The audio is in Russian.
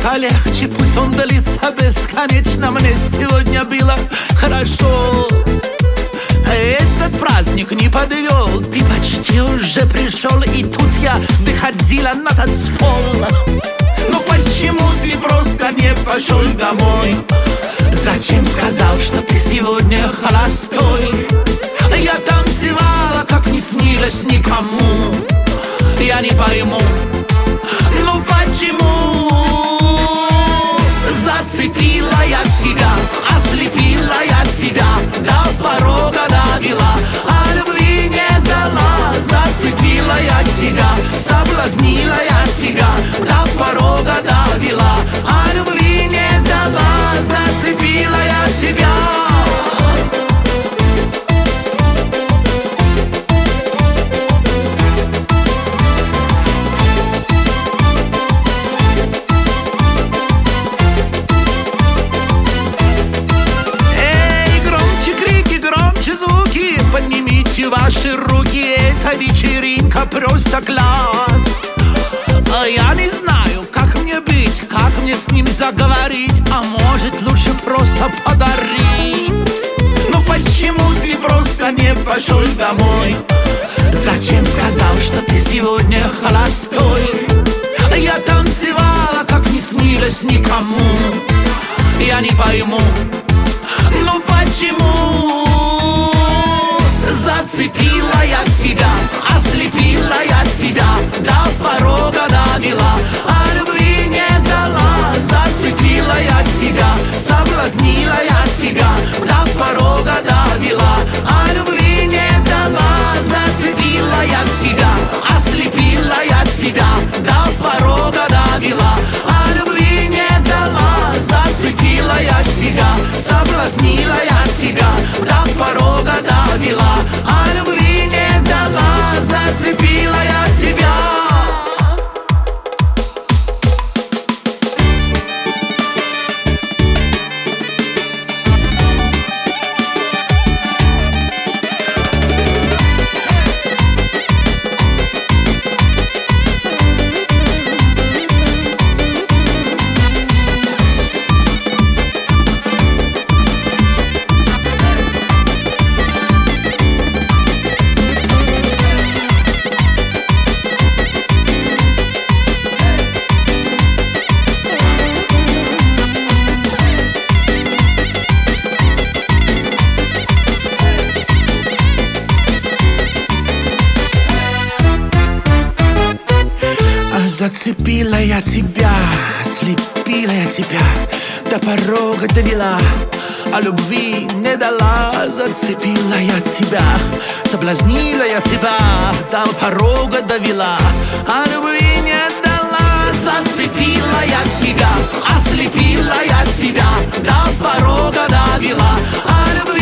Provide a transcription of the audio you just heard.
пока легче, пусть он длится бесконечно. Мне сегодня было хорошо. Этот праздник не подвел, ты почти уже пришел, и тут я выходила на танцпол. Но почему ты просто не пошел домой? Зачем сказал, что ты сегодня холостой? Я танцевала, как не снилось никому. Я не пойму, ну почему? Зацепила я тебя, ослепила я тебя, до порога довела, а любви не дала. Зацепила я тебя, соблазнила я тебя, до порога довела, а любви не дала. Зацепила я тебя. Поднимите ваши руки, эта вечеринка просто класс. Я не знаю, как мне быть, как мне с ним заговорить, а может лучше просто подарить. Ну почему ты просто не пошел домой? Зачем сказал, что ты сегодня холостой? Я танцевала, как не снилось никому. Я не пойму, ну почему? Зацепила я тебя, ослепила я тебя, до порога довела, а любви не дала. Зацепила я тебя, соблазнила я тебя, до порога довела, а любви не дала. Зацепила я тебя, ослепила я тебя, до порога довела, а любви не дала. Зацепила я тебя, соблазнила я тебя, до порога довела, а любви не дала. Зацепила я тебя. Зацепила я тебя, слепила я тебя, до порога довела, а любви не дала. Зацепила я тебя, соблазнила я тебя, до порога довела, а любви не дала. Зацепила я тебя, ослепила я тебя, до порога довела, а любви